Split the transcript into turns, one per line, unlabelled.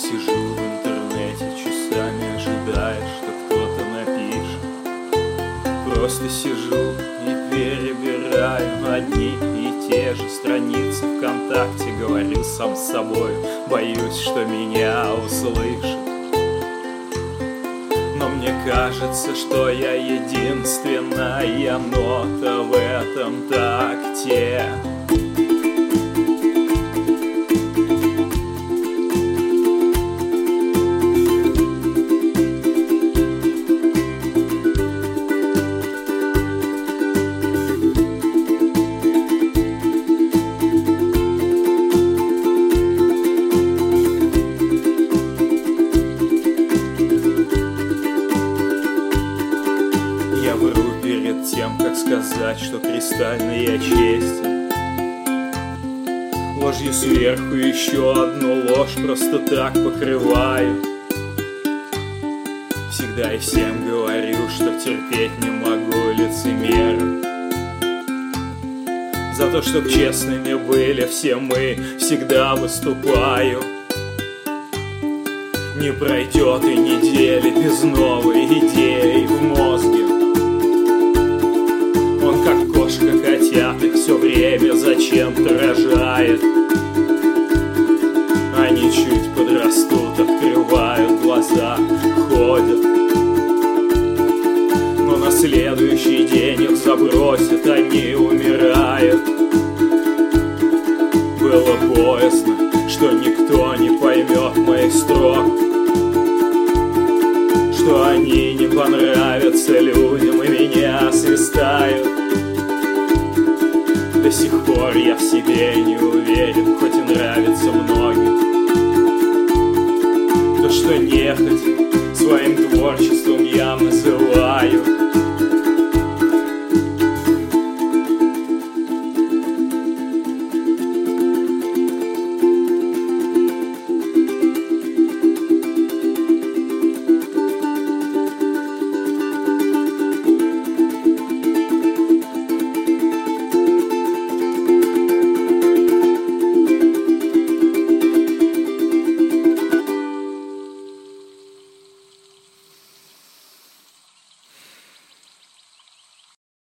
Сижу в интернете часами, ожидая, что кто-то напишет. Просто сижу и перебираю одни и те же страницы ВКонтакте. Говорю сам с собой, боюсь, что меня услышат. Но мне кажется, что я единственная нота в этом такте. Я вру перед тем, как сказать, что кристально я честен. Ложью сверху еще одну ложь просто так покрываю. Всегда и всем говорю, что терпеть не могу лицемеров. За то, чтоб честными были все мы, всегда выступаю. Не пройдет и недели без новой идеи в мозге. Он как кошка котяток все время зачем-то рожает. Они чуть подрастут, открывают глаза, ходят. Но на следующий день их забросят, они умирают. Было боязно, что никто не поймет моих строк, что они не понравятся людям и меня свистают. До сих пор я в себе не уверен, хоть и нравится многим. То, что нехотя своим творчеством